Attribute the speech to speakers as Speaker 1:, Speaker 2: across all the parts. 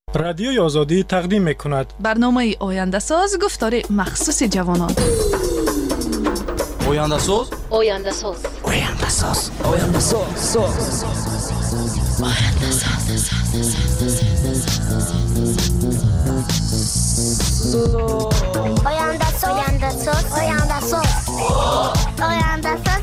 Speaker 1: رادیوی آزادی تقدیم می‌کند
Speaker 2: برنامه آینده ساز گفتار مخصوص جوانان.
Speaker 3: آینده ساز
Speaker 4: آینده ساز
Speaker 3: آینده ساز آینده ساز
Speaker 4: آینده ساز آینده ساز آینده ساز آینده ساز آینده ساز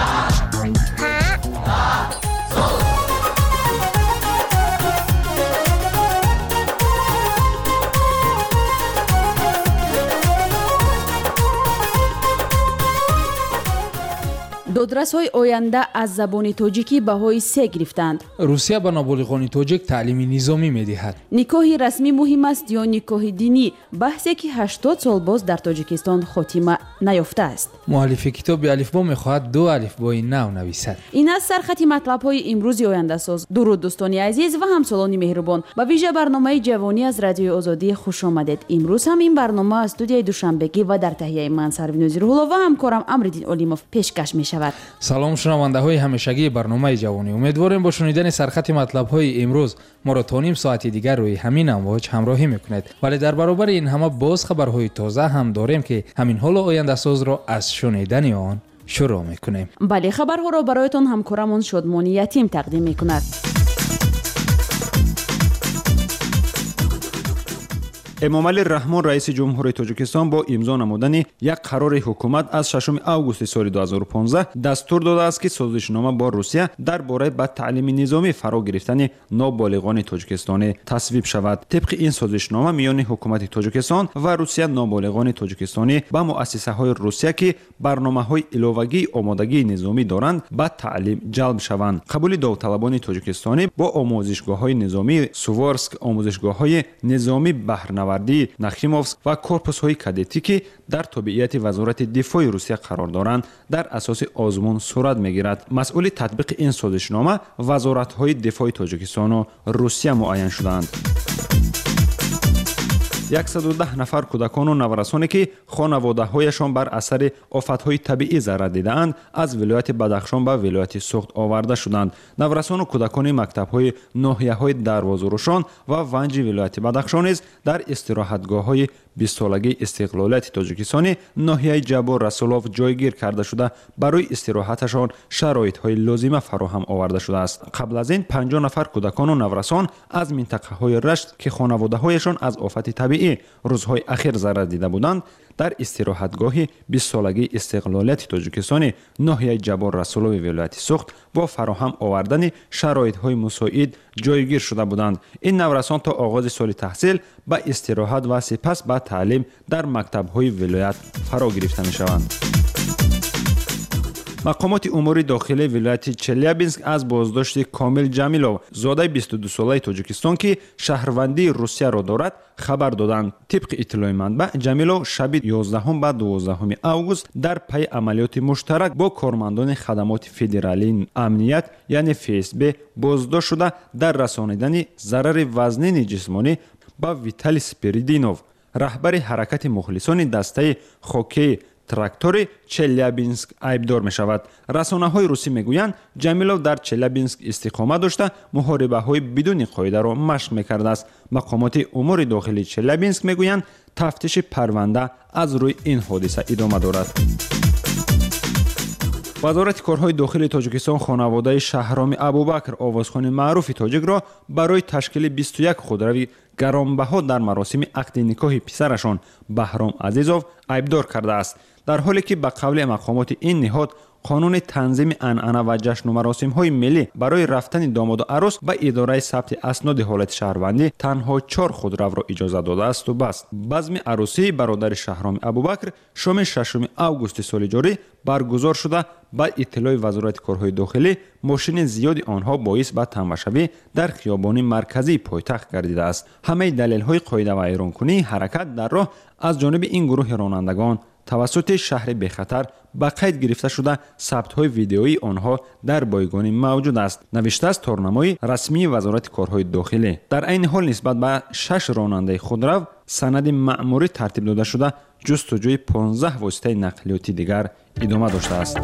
Speaker 5: دادرس‌های آینده از زبان تاجیکی بهای 3 گرفتند.
Speaker 6: روسیه به نابالغان تاجیک تعلیم نظامی می‌دهد.
Speaker 5: نکاح رسمی مهم است یا نکاح دینی؟ بحثی که 80 سال باز در تاجیکستان خاتمه نیافته است.
Speaker 6: مؤلف کتاب الفبا می‌خواهد 2 الفبای نو نویسد.
Speaker 5: این است سرخط مطلب‌های امروز آینده ساز. درود دوستان عزیز و همسالان مهربان. با ویژه برنامه جوانی از رادیو آزادی خوش آمدید. امروز هم این برنامه از استودیوی دوشنبگی و در تهیه من سروین نظیرالله و همکارم امردین علیموف پیشکش می‌شود.
Speaker 6: سلام شنونده‌های همیشگی برنامه جوانی، امیدواریم با شنیدن سرخط مطلب‌های امروز ما را تا نیم ساعت دیگر روی همین امواج همراهی می‌کنید. ولی در برابر این همه باز خبرهای تازه هم داریم که همین حال آینده ساز را از شنیدن آن شروع می‌کنیم.
Speaker 5: بله، خبرها را برایتان همکارمون شادمانی یتیم تقدیم می‌کند.
Speaker 7: امامعلی رحمان رئیس جمهوری تاجیکستان با امضا نمودن یک قرار حکومت از 6 آگوست سال 2015 دستور داده است که سازشنامه با روسیه درباره به تعلیم نظامی فرا گرفتن نابالغان تاجیکستانی تصویب شود. طبق این سازشنامه میان حکومت تاجیکستان و روسیه نابالغان تاجیکستانی به مؤسسه‌های روسیه که برنامه‌های علاوگی آمادگی نظامی دارند به تعلیم جلب شوند. قبول داوطلبان تاجیکستانی با آموزشگاه‌های نظامی سووارسک، آموزشگاه‌های نظامی بحرنورد نخیموفسک و کورپوس‌های کادتی که در تابعیت وزارت دفاع روسیه قرار دارند در اساس آزمون صورت می‌گیرد. مسئول تطبیق این سازشنامه وزارت‌های دفاع تاجیکستان و روسیه معین شدند. 110 نفر کودکان و نورسانی که خانواده‌هایشان بر اثر آفت‌های طبیعی ضرر دیده‌اند از ولایت بدخشان به ولایت سوخت آورده شدند. نورسان و کودکان مکتب‌های ناحیه‌های دروازه روشن و ونج ولایت بدخشان نیز در استراحتگاه‌های 20 سالگی استقلالیت تاجیکستان ناحیه جبار رسولوف جایگیر کرده شده برای استراحتشان شرایط‌های لازمه فراهم آورده شده است. قبل از این 50 نفر کودکان و نورسان از منطقه‌های رشت که خانواده‌هایشان از آفت طبیعی روزهای اخیر ضرر دیده بودند در استراحتگاه 20 سالگی استقلالیت تاجیکستان ناحیه جبار رسولوف ولایت سوخت با فراهم آوردن شرایط‌های مساعد جایگیر شده بودند. این نورسان تا آغاز سال تحصیل به استراحت و سپس به تعلیم در مکتب‌های ولایت فرا گرفته می‌شوند. مقامات امور داخلی ولایت چلیابینسک از بازداشت کامل جمیلوف زاده 22 ساله تاجیکستان که شهروندی روسیه را دارد خبر دادند. طبق اطلاع منبع جمیلوف شب 11 و 12 آگوست در پی عملیات مشترک با کارمندان خدمات فدرالی امنیت یعنی FSB بازداشت شده در رسانیدن ضرر وزنی جسمانی به ویتالی سپریدینوف رهبر حرکت مخلصان دسته خاکی تراکتور چلیابینسک ایبدار می شود. رسانه های روسی می گویند جمیلوف در چلیابینسک استقامت داشته محاربه های بدون قاعده را مشق می کرده است. مقامات امور داخلی چلیابینسک می گویند تفتیش پرونده از روی این حادثه ادامه دارد. وزارت کارهای داخلی تاجیکستان خانواده شهرام ابوبکر آوازخوان معروف تاجیک را برای تشکیل 21 خودروی گرانبها در مراسم عقد نکاح پسرشان بهرام عزیزوف ایبدار کرده است. در حالی که به قول مقامات این نهاد قانون تنظیم عنعنه و جشن و مراسم های ملی برای رفتن داماد و عروس به اداره ثبت اسناد حالت شهروندی تنها 4 خودرو را اجازه داده است و بس. بزم عروسی برادر شهرام ابوبکر شام 6 آگوست سال جاری برگزار شده. با اطلاع وزارت کارهای داخلی ماشین زیادی آنها باعث به تماشاوی در خیابان مرکزی پایتخت گردیده است. همه دلیل های قاعده و ایرانکنی حرکت در راه از جانب این گروه رانندگان توسط شهر بخطر به قید گرفته شده ثبت های ویدئویی آنها در بایگانی موجود است، نوشته است تارنمای رسمی وزارت کارهای داخلی. در این حال نسبت به 6 راننده خودرو سند مأموری ترتیب داده شده جستجوی 15 واسطه نقلیاتی دیگر ادامه داشته است.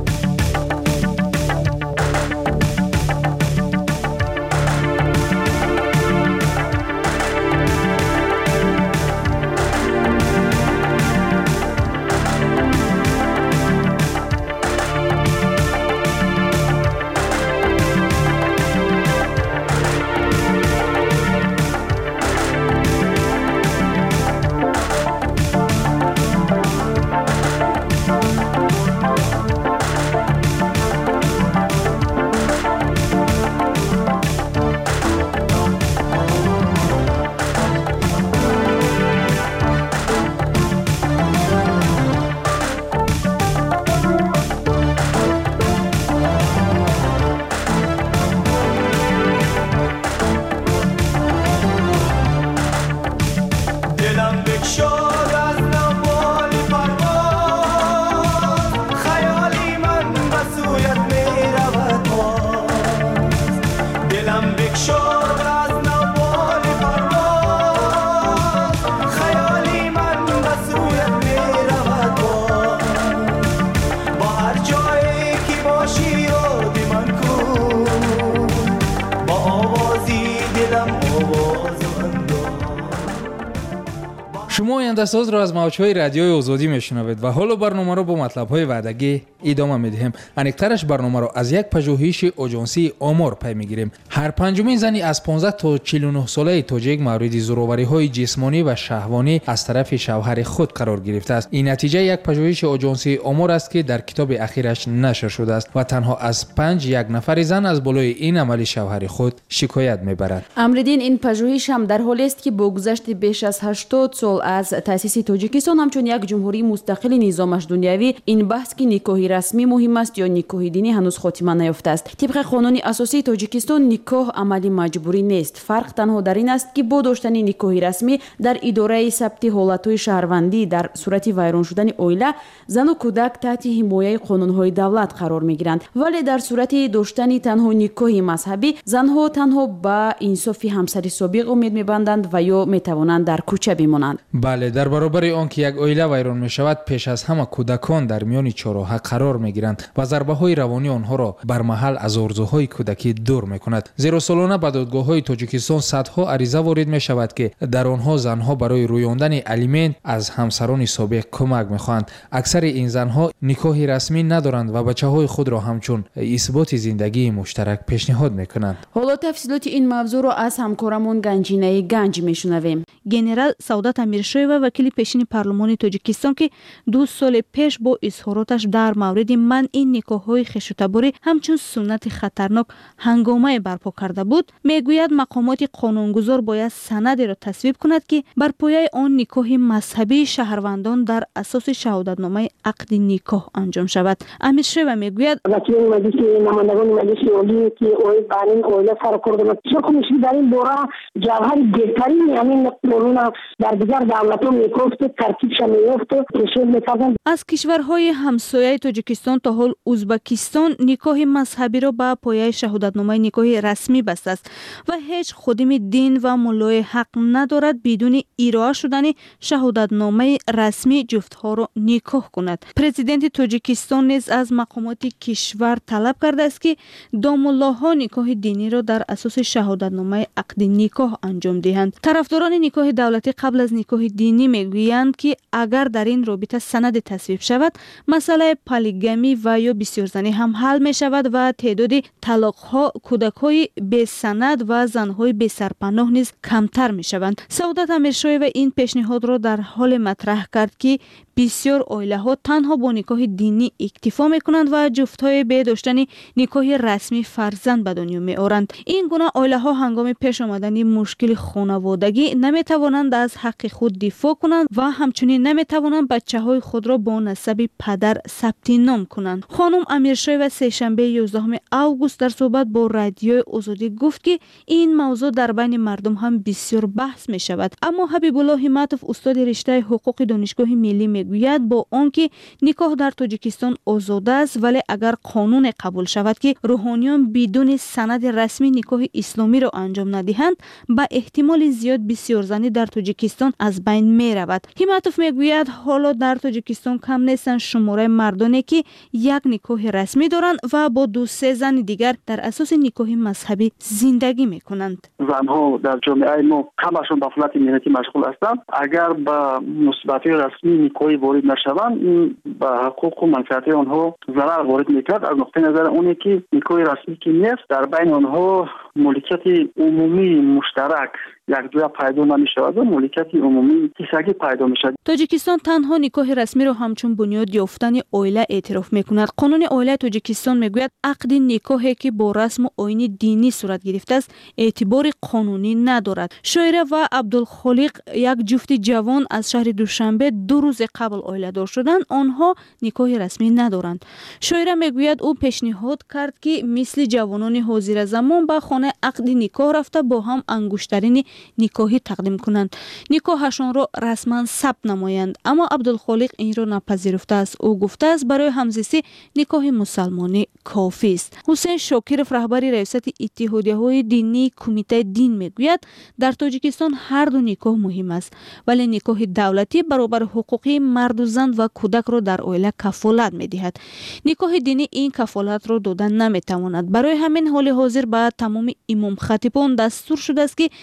Speaker 6: шумо ояндасозро аз мавҷҳои радиои озодӣ мешунавед ва ҳоло барномаро бо матлабҳои ваъдагӣ идома медиҳем. Аниқтараш барномаро аз як пажӯҳиши оҷонсии омор пай мегирем. ҳар панҷумин зани аз 15 то 49 солаи тоҷик мавриди зӯровариҳои ҷисмонӣ ва шаҳвонӣ аз тарафи шавҳари худ қарор гирифтааст. ин натиҷаи як пажӯҳиши оҷонсии омор аст ки дар китоби ахираш нашр шудааст ва танҳо аз 5 як нафари зан аз болои ин амали шавҳари худ шикоят мебарад.
Speaker 5: амридин ин пажӯҳиш ҳам дар ҳолест ки бо гузашти беш аз 80 сол аз таъсиси тоҷикистон ҳамчун як ҷумҳурии мустақили низомаш дунявӣ ин баҳс ки никоҳи расмӣ муҳим аст ё никоҳи динӣ ҳанӯз хотима наёфтааст. тибқи қонуни асосии тоҷикистон никоҳ амали маҷбурӣ нест. фарқ танҳо дар ин аст ки бо доштани никоҳи расмӣ дар идораи сабти ҳолатҳои шаҳрвандӣ дар сурати вайрон шудани оила зану кӯдак таҳти ҳимояи қонунҳои давлат қарор мегиранд, вале дар сурати доштани танҳо никоҳи мазҳабӣ занҳо танҳо ба инсофи ҳамсари собиқ умед мебанданд ва ё метавонанд дар кӯча бимонанд.
Speaker 6: бале, дар баробари он ки як оила вайрон мешавад, пеш аз ҳама кӯдакон дар миёни чороҳа қарор мегиранд ва зарбаҳои равонӣ онҳоро бармаҳал аз орзуҳои кӯдакӣ дур мекунад. зеро солона ба додгоҳҳои тоҷикистон садҳо ариза ворид мешавад ки дар онҳо занҳо барои рӯёндани алимент аз ҳамсарони собиқ кӯмак мехоҳанд. аксари ин занҳо никоҳи расмӣ надоранд ва бачаҳои худро ҳамчун исботи зиндагии муштарак пешниҳод мекунанд.
Speaker 5: ҳоло тафсилоти ин мавзӯъро аз ҳамкорамон Ганҷинаи Ганҷ мешунавем.
Speaker 8: генерал Саудат Амиршоева, вакили пешини парлумони Тоҷикистон, ки 2 соли пеш бо изҳороташ дар мавриди манъи никоҳҳои хешутаборӣ ҳамчун суннати хатарнок ҳангомае барпо карда буд, мегӯяд мақомоти қонунгузор бояд санадеро тасвиб кунад ки бар пояи он никоҳи мазҳабии шаҳрвандон дар асоси шаҳодатномаи ақди никоҳ анҷом шавад. Амиршоева мегӯяд
Speaker 9: вакилони маҷлиси намояндагони маҷлиси олӣ ки ба ин оила сар кор дорад бисёр хунишӣ дар ин бора ҷавҳари беҳтарини ҳамин қонуна дар дигар давлатҳо мекофт тартибша меёфт пешниҳод мекарданд.
Speaker 8: аз кишварҳои ҳамсояи Тоҷикистон то ҳол Узбекистон никоҳи мазҳабиро ба пояи шаҳодатномаи никоҳи расмӣ бастааст ва ҳеҷ ходими дин ва муллои ҳақ надорад бидуни ироа шудани шаҳодатномаи расмӣ ҷуфтҳоро никоҳ кунад. президенти Тоҷикистон низ аз мақомоти кишвар талаб кардааст ки домуллоҳо никоҳи диниро дар асоси шаҳодатномаи ақди никоҳ анҷом диҳанд. тарафдорони никоҳи давлатӣ қабл аз никоҳи динӣ мегӯянд ки агар дар ин робита санаде тасвиб шавад, масъалаи полигамӣ ва ё бисёрзанӣ ҳам ҳал мешавад ва теъдоди талоқҳо, кӯдакҳои бесанад ва занҳои бесарпаноҳ низ камтар мешаванд. Саудат Амиршоева ин пешниҳодро дар ҳоле матраҳ кард ки бисёр оилаҳо танҳо бо никоҳи динӣ иктифо мекунанд ва ҷуфтҳои бе доштани никоҳи расмӣ фарзанд ба дунё меоранд. ин гуна оилаҳо ҳангоми пеш омадани мушкили хонаводагӣ наметавонанд аз ҳаққи худ дифоъ кунанд ва ҳамчунин наметавонанд бачаҳои худро бо насаби падар сабти ном кунанд. хонум Амиршоева сешанбеи 11 август дар суҳбат бо радиои Озодӣ гуфт ки ин мавзӯъ дар байни мардум ҳам бисёр баҳс мешавад. аммо Ҳабибулло Ҳиматов, устоди риштаи ҳуқуқи донишгоҳи миллӣ мегӯяд бо он ки никоҳ дар Тоҷикистон озода аст, вале агар қонуне қабул шавад ки рӯҳониён бидуни санади расмӣ никоҳи исломиро анҷом надиҳанд, ба эҳтимоли зиёд бисёрзанӣ дар Тоҷикистон аз байн меравад. Ҳиматов мегӯяд ҳоло дар Тоҷикистон кам нестанд шумораи мардоне ки як никоҳи расмӣ доранд ва бо 2-3 зани дигар дар асоси никоҳи мазҳабӣ зиндагӣ мекунанд.
Speaker 10: занҳо дар ҷомеаи мо ҳамашон ба фулати меҳнатӣ машғул ҳастанд. агар ба мусибати расмӣ никоҳи ворид нашаванд, ба ҳуқуқу манфиати онҳо зарар ворид мекард. аз нуқтаи назари оне ки никоҳи расмӣ ки нест, дар байни онҳо мулкияти умумии муштарак якҷоя пайдо намешавад ва мулкияти умумии кисагӣ пайдо мешавад.
Speaker 8: Тоҷикистон танҳо никоҳи расмиро ҳамчун бунёд ёфтани оила эътироф мекунад. қонуни оилаи Тоҷикистон мегӯяд ақди никоҳе ки бо расму оини динӣ сурат гирифтааст эътибори қонунӣ надорад. шоира ва Абдулхолиқ, як ҷуфти ҷавон аз шаҳри Душанбе, 2 рӯзе қабл оиладор шуданд. онҳо никоҳи расмӣ надоранд. шоира мегӯяд ӯ пешниҳод кард ки мисли ҷавонони ҳозиразамон ба хонаи ақди никоҳ рафта бо ҳам ангуштарини никоҳӣ тақдим кунанд, никоҳашонро расман сабт намоянд. аммо Абдулхолиқ инро напазируфтааст. ӯ гуфтааст барои ҳамзистӣ никоҳи мусалмонӣ кофист. ҳусейн Шокиров, раҳбари раёсати иттиҳодияҳои динии кумитаи дин, мегӯяд дар Тоҷикистон ҳарду никоҳ муҳим аст, вале никоҳи давлатӣ баробар ҳуқуқи марду зан ва кӯдакро дар оила кафолат медиҳад. никоҳи динӣ ин кафолатро дода наметавонад. барои ҳамин ҳоли ҳозир ба тамоми имомхатибон дастур шудааст ки пеш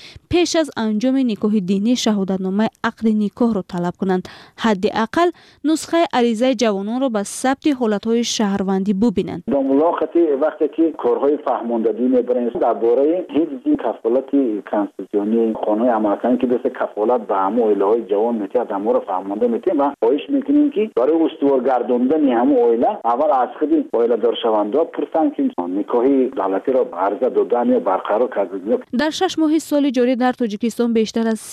Speaker 8: پیش از انجام نکاح دینی شهادتنامه عقد نکاح را طلب کنند. حداقل نسخه عریضه جوانان را به ثبت حالتهای شهروندی ببینند.
Speaker 11: در ملاقات وقتی که کارهای فهماندهی میبرند درباره حفظ کفالت کانستیتوشنی قانون عملکردی که دست کفالت به همه عائله‌های جوان میتونه در مورد فهمانده میتونه و خواهش میکنیم که برای استوارگرداندن همه عائله اول از خود عائله دار شونده پرسن که نکاح دولتی را عرضه دادن یا برقرار کردن.
Speaker 8: در 6 ماه سال جاری در تاجیکستان بیشتر از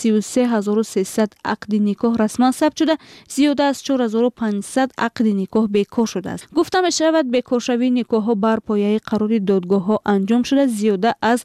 Speaker 8: 33300 عقد نکاح رسما ثبت شده، زیاده از 4500 عقد نکاح بیکار شده است. گفته می‌شود بیکارشوی نکاح‌ها بر پایه قرار دادگاه‌ها انجام شده، زیاده از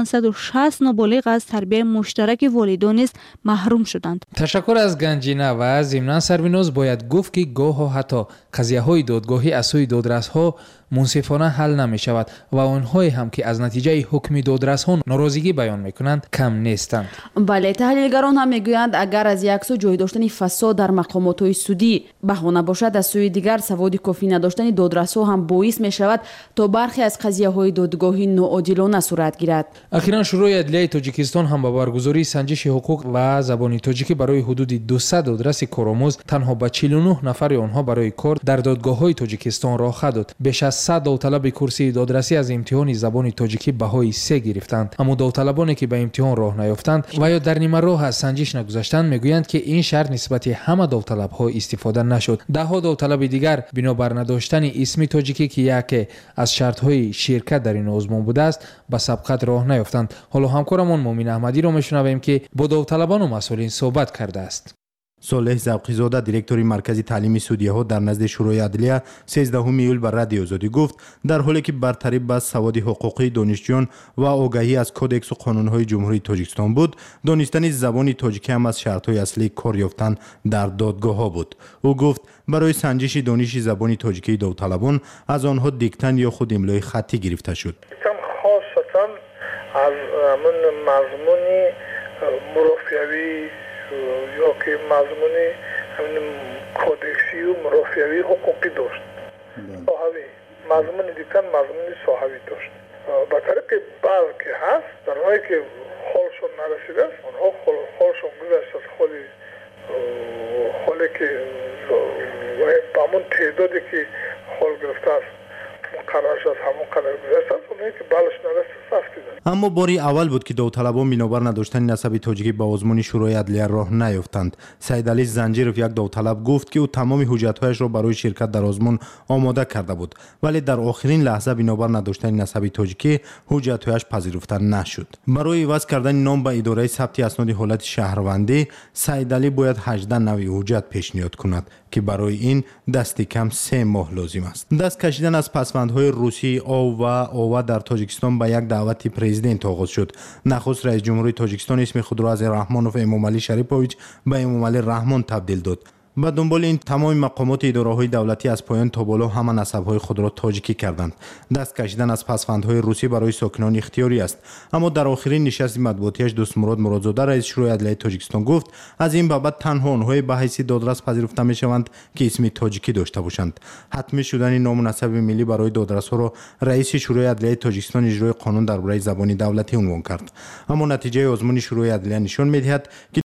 Speaker 8: 560 نابالغ از تربیت مشترک والدان است محروم شدند.
Speaker 6: تشکر از گنجینه و ضمناً سربیناز باید گفت که گاه حتی قضیه‌های دادگاهی از سوی دادرس‌ها منصفانه حل نمی شود و آنهایی هم که از نتیجه حکم دادرس‌ها ناراضگی بیان میکنند کم نیستند.
Speaker 5: بله، تحلیلگران هم میگویند اگر از یک سو جای داشتن فساد در مقامات سودی بهانه باشد، از سوی دیگر سواد کافی نداشتن دادرس‌ها هم باعث می شود تا برخی از قضیه‌های دادگاهی ناعادلانه صورت گیرد.
Speaker 6: اخیراً شورای عدلیه تاجیکستان هم با برگزاری سنجش حقوق و زبان تاجیکی برای حدود 200 دادرس کارآموز تنها به 49 نفر آنها برای کار در دادگاه‌های تاجیکستان راه داد. بیش از 100 داوطلب کرسی دادرسی از امتحان زبان تاجیکی بهای 3 گرفتند، اما داوطلبانی که به امتحان راه نیافتند و یا در نیمه راه از سنجش نگذشتند میگویند که این شرط نسبت همه داوطلب‌ها استفاده نشد. ده‌ها داوطلب دیگر بنابر نداشتن اسم تاجیکی که یکی از شرط‌های شرکت در این آزمون بوده است به سبقت راه نیافتند. حالا همکارمون مومن احمدی را میشنویم که با داوطلبان و مسئولین صحبت کرده است.
Speaker 12: صالح زبقی‌زاده دیرکتور مرکز تعلیمی سودیه‌ها در نزد شورای عدلیه 13 ایول بر رادیو آزادی گفت در حالی که برتری به سواد حقوقی دانشجویان و آگاهی از کدکس و قانون‌های جمهوری تاجیکستان بود، دانستن زبان تاجیکی هم از شرط‌های اصلی کار یافتن در دادگاه‌ها بود. او گفت برای سنجش دانش زبان تاجیکی داوطلبان از آنها دیکتن یا خود املای خطی گرفته شد.
Speaker 13: خاصتا از مضمون مرافعوی یا که مضمون کودکسی و مرافعوی حقوقی داشت. صحوی مضمون دیگر مضمون صحوی داشت. به طریق بعض که هست در حالی که خالشون نرسیده است، آنها خالشون گذشت از خالی که به همون تعدادی که خال گرفته است مقررش از همون قدر گذشت است، اونهایی که بالش نرسیده سفتیده.
Speaker 12: اما باری اول بود که داوطلبان بنابر نداشتن نسب تاجیکی به آزمون شورای عدلیه راه نیافتند. سیدعلی زنجیرов یک داوطلب گفت که او تمام حجت‌هایش را برای شرکت در آزمون آماده کرده بود، ولی در آخرین لحظه بنابر نداشتن نسب تاجیکی حجت‌هایش پذیرفته نشد. برای عوض کردن نام به اداره ثبت اسناد حالت شهروندی، سیدعلی باید 18 نوع حجت پیشنهاد کند که برای این دست کم 3 ماه لازم است. دست کشیدن از پسوندهای روسی آو و آوا در تاجیکستان به یک دعوت پرزیدنت آغاز شد. نخست رئیس جمهوری تاجیکستان اسم خود را از رحمانوف امامعلی شریفوویچ به امامعلی رحمان تبدیل داد. به دنبال این تمام مقامات اداره‌های دولتی از پایان تا بالا همه نسب‌های خود را تاجیکی کردند. دست کشیدن از پسوندهای روسی برای ساکنان اختیاری است، اما در آخرین نشست مطبوعاتیش دوست مراد مرادزاده رئیس شورای عدلیه تاجیکستان گفت از این بابت تنها آنهای به حیث دادرس پذیرفته می‌شوند که اسم تاجیکی داشته باشند. حتمی شدن نام و نسب ملی برای دادرس‌ها را رئیس شورای عدلیه تاجیکستان اجرای قانون درباره زبان دولتی عنوان کرد، اما نتیجه آزمون شورای عدلیه نشان می‌دهد که